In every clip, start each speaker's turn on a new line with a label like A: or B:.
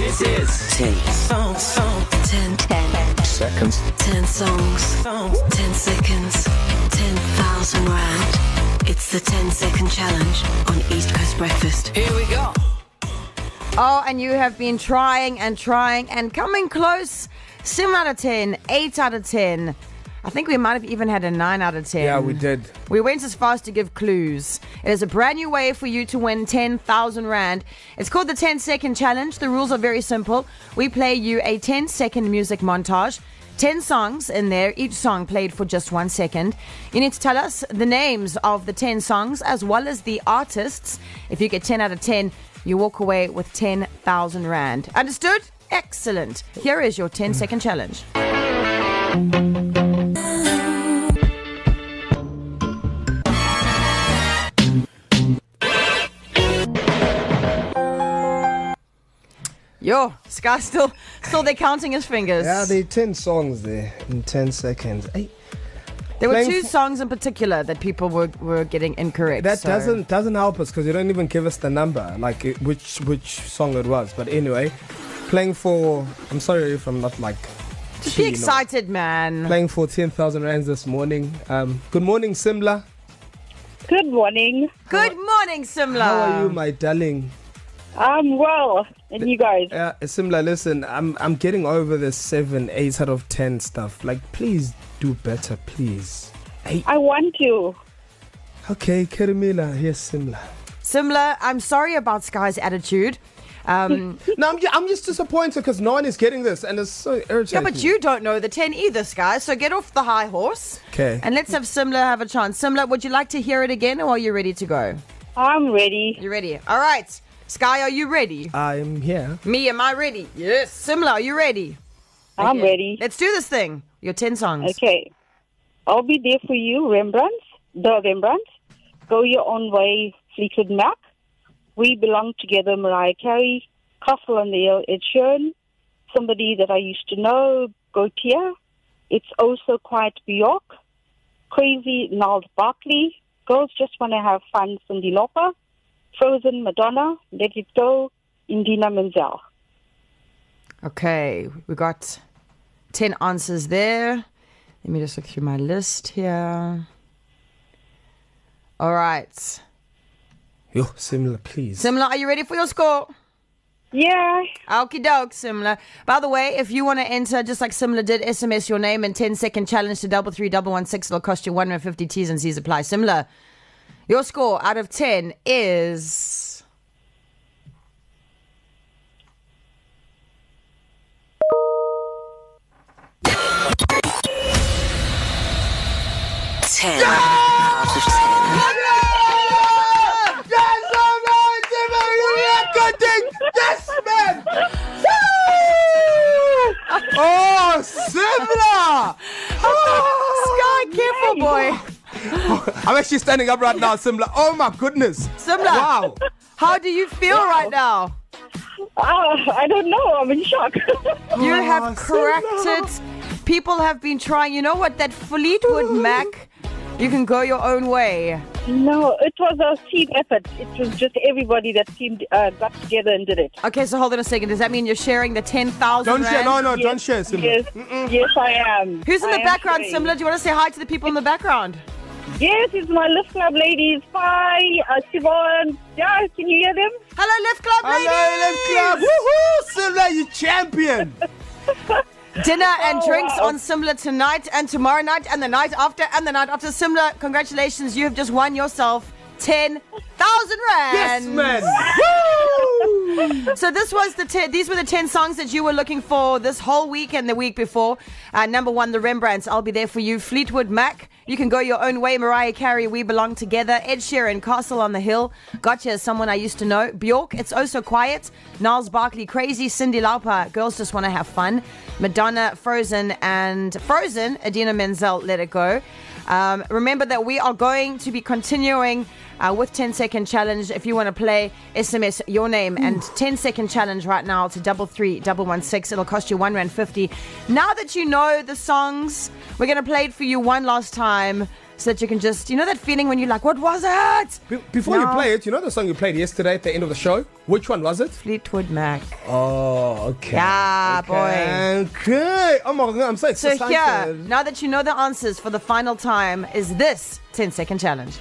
A: This is 10 songs. 10
B: seconds.
A: 10 songs. 10 seconds. 10,000 rand. It's the 10-second challenge on East Coast Breakfast. Here we go.
C: Oh, and you have been trying and coming close. 7 out of 10, 8 out of 10. I think we might have even had a 9 out of 10.
D: Yeah, we did.
C: We went as far as to give clues. It is a brand new way for you to win 10,000 Rand. It's called the 10-second challenge. The rules are very simple. We play you a 10-second music montage. 10 songs in there, each song played for just 1 second. You need to tell us the names of the 10 songs as well as the artists. If you get 10 out of 10, you walk away with 10,000 Rand. Understood? Excellent. Here is your 10-second challenge. Yo, Sky still they're counting his fingers.
D: Yeah, there are 10 songs there in 10 seconds. Hey,
C: there were 2 songs in particular that people were getting incorrect.
D: that doesn't help us because you don't even give us the number, like which song it was. But anyway, playing for, I'm sorry if I'm not like...
C: Just be excited, man.
D: Playing for 10,000 rands this morning. Good morning, Simla.
E: Good morning.
C: Good morning, Simla.
D: How are you, my darling?
E: I'm well. And you guys?
D: Simla, listen, I'm getting over this 7, 8 out of 10 stuff. Like, please do better, please. Hey.
E: I want to.
D: Okay, Kerimila, here's Simla.
C: Simla, I'm sorry about Sky's attitude.
D: No, I'm just disappointed because no one is getting this and it's so irritating.
C: Yeah, but you don't know the 10 either, Sky, so get off the high horse.
D: Okay.
C: And let's have Simla have a chance. Simla, would you like to hear it again or are you ready to go?
E: I'm ready.
C: You ready? All right. Sky, are you ready?
D: I'm here.
C: Me, am I ready? Yes. Simla, are you ready?
E: I'm ready.
C: Let's do this thing. Your 10 songs.
E: Okay. I'll be there for you, The Rembrandts. Go Your Own Way, Fleetwood Mac. We Belong Together, Mariah Carey. Castle on the Hill, Ed Sheeran. Somebody That I Used to Know, Gautier. It's Oh So Quiet, Bjork. Crazy, Niles Barkley. Girls Just Want to Have Fun, Cyndi Lauper. Frozen, Madonna. Let It Go, Indina Menzel.
C: Okay, we got 10 answers there. Let me just look through my list here. All right.
D: Yo, Simla, please.
C: Simla, are you ready for your score?
E: Yeah.
C: Okie doke, Simla. By the way, if you want to enter, just like Simla did, SMS your name and 10-second challenge to 33116. It'll cost you 150. T's and C's apply. Simla, your score out of 10 is...
D: Yes, man! Oh, Simla!
C: Sky, careful, boy.
D: I'm actually standing up right now, Simla. Oh, my goodness.
C: Simla,
D: Wow.
C: how do you feel right now?
E: I don't know. I'm in shock.
C: You have cracked it. People have been trying. You know what? That Fleetwood Mac, you can go your own way.
E: No, it was a team effort. It was just everybody that got together and did it.
C: Okay, so hold on a second. Does that mean you're sharing the 10,000
D: Don't share.
C: Rand?
D: No, don't share, Simla.
E: Yes, I am.
C: Who's in the
E: I
C: background,
E: am
C: Simla? Do you want to say hi to the people in the background?
E: Yes, it's my Lift Club ladies. Hi, Siobhan. Yeah, can you hear them?
C: Hello, Lift Club ladies!
D: Hello, Lift Club. Woohoo! Simla, you champion.
C: Dinner and drinks
E: wow.
C: on Simla tonight and tomorrow night and the night after and the night after. Simla, congratulations. You have just won yourself 10,000 Rand.
D: Yes, man.
C: So this was these were the 10 songs that you were looking for this whole week and the week before. Number 1, the Rembrandts. I'll be there for you. Fleetwood Mac. You can go your own way. Mariah Carey, We Belong Together. Ed Sheeran, Castle on the Hill. Gotcha is Someone I Used to Know. Bjork, It's Oh So Quiet. Niles Barkley, Crazy. Cyndi Lauper, Girls Just Want to Have Fun. Madonna, Frozen, Idina Menzel, Let It Go. Remember that we are going to be continuing with 10-second challenge. If you want to play, SMS your name and 10-second challenge right now to 33116. It'll cost you R1.50. Now that you know the songs, we're going to play it for you one last time. so that you can just, you know that feeling when you're like, what was it?
D: Before you
C: No.
D: play it, you know the song you played yesterday at the end of the show? Which one was it?
C: Fleetwood Mac.
D: Oh, okay.
C: Yeah, boy.
D: Okay. Oh my God, I'm so
C: So
D: excited.
C: here, now that you know the answers for the final time, is this 10-second challenge.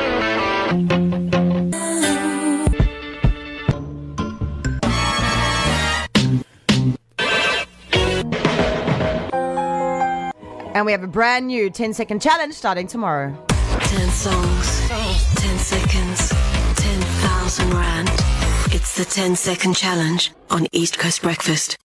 C: And we have a brand new 10-second challenge starting tomorrow.
A: 10 songs, 10 seconds, 10,000 rand. It's the 10-second challenge on East Coast Breakfast.